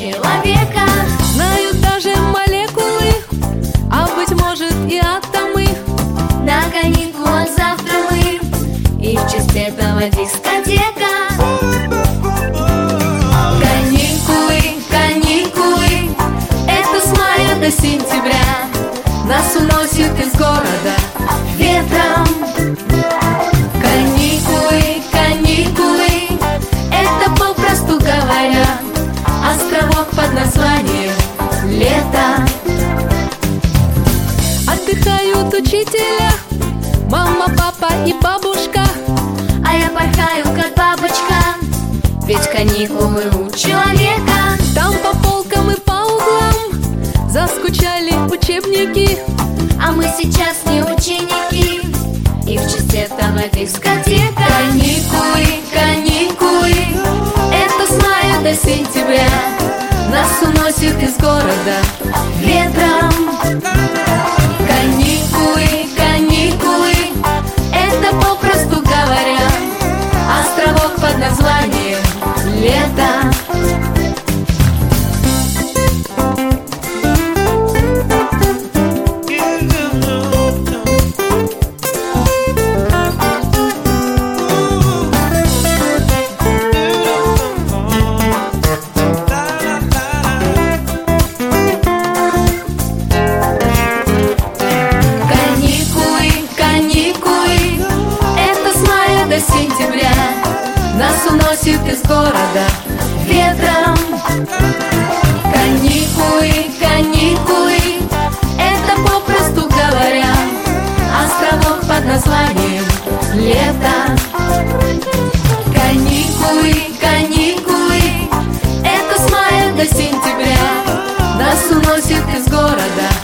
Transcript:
человека. Знают даже молекулы, а быть может и атомы. На каникулах завтра мы, и в честь этого дискотека. Каникулы, каникулы, это с мая до сентября. Нас уносит из города ветром. Каникулы, каникулы, это попросту говоря островок под названием лето. Отдыхают учителя, мама, папа и бабушка. А я порхаю, как бабочка, ведь каникулы у человека. Там по полкам и по углам заскучали учебники. А мы сейчас не ученики, и в честь этого дискотека. Каникулы, каникулы, это с мая до сентября. Нас уносит из города ветром. Каникулы, каникулы, это попросту говоря островок под названием лето. До сентября нас уносит из города ветром. Каникулы, каникулы, это попросту говоря островок под названием лето. Каникулы, каникулы, это с мая до сентября нас уносит из города